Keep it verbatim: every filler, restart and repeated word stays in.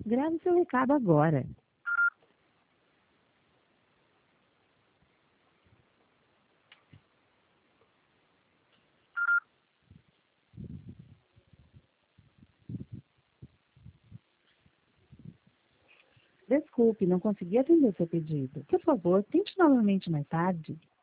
Grave seu recado agora. Desculpe, não consegui atender seu pedido. Por favor, tente novamente mais tarde.